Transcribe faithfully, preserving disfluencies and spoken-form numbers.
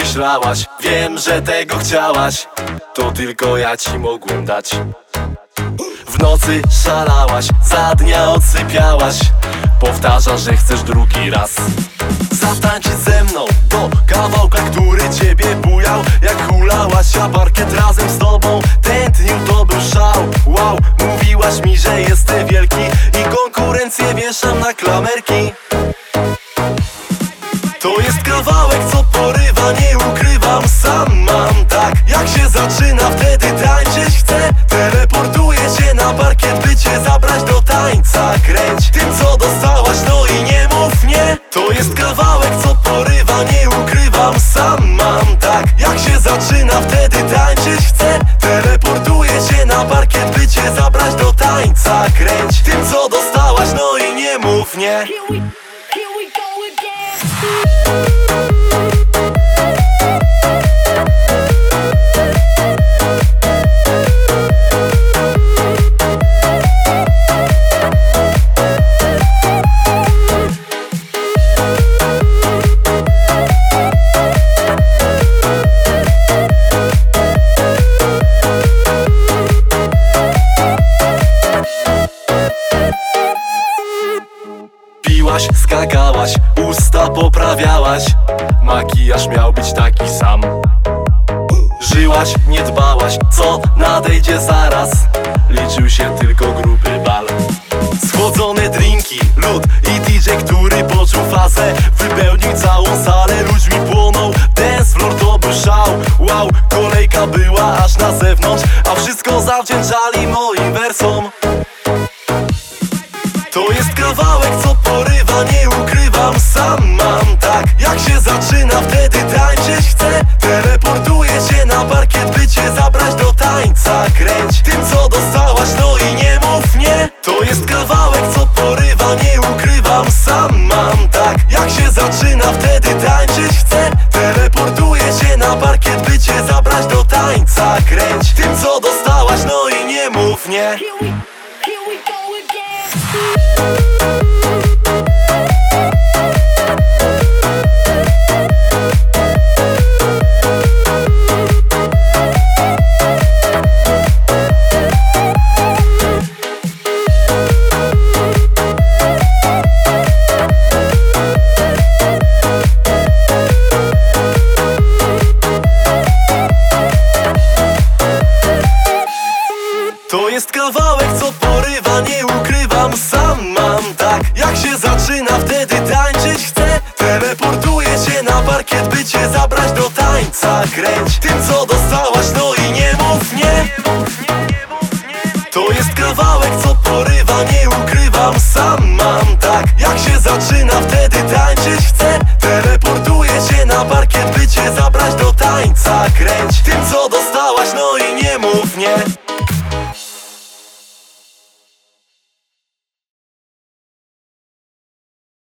myślałaś. Wiem, że tego chciałaś, to tylko ja ci mogłem dać. W nocy szalałaś, za dnia odsypiałaś. Powtarzasz, że chcesz drugi raz zatańczyć ze mną do kawałka, który ciebie bujał. Jak hulałaś, a parkiet razem z tobą tętnił, to był szał. Wow, mówiłaś mi, że jestem wielki i konkurencję wieszam na klamerki. To jest kawałek, co porywa, nie ukrywam, sam mam tak. Jak się zaczyna, wtedy tańczyć chcę. Teleportuję cię na parkiet, by cię zabrać do tańca. Kręć tym, co dostałaś, no i nie mów nie. To jest kawałek, co porywa, nie ukrywam, sam mam tak. Jak się zaczyna, wtedy tańczyć chcę. Teleportuję cię na parkiet, by cię zabrać do tańca. Kręć tym, co dostałaś, no i nie mów nie. Piłaś, skakałaś, usta poprawiałaś. Makijaż miał być taki sam. Żyłaś, nie dbałaś, co nadejdzie zaraz. Liczył się tylko gruby bal. Schłodzone drinki, lód i D J, który poczuł fazę. Wypełnił całą salę, ludźmi płonął. Dance floor to był szał. Wow, kolejka była aż na zewnątrz, a wszystko zawdzięczali moim wersom. To jest kawałek, co porywa, nie ukrywam, sam mam tak. Jak się zaczyna, wtedy tańczyć chcę. Teleportuję cię na parkiet, by cię zabrać do tańca. Kręć tym, co dostałaś, no i nie mów nie. To jest kawałek, co porywa, nie ukrywam, sam mam tak. Jak się zaczyna, wtedy tańczyć chcę. Teleportuję cię na parkiet, by cię zabrać do tańca. Kręć tym, co dostałaś, no i nie mów nie. To jest kawałek, co porywa, nie ukrywam, sam mam tak. Jak się zaczyna, wtedy tańczyć chcę. Teleportuję cię na parkiet, by cię zabrać do tańca. Kręć tym, co dostałaś, no i nie mów nie. To jest kawałek, co porywa, nie ukrywam, sam mam tak. Jak się zaczyna,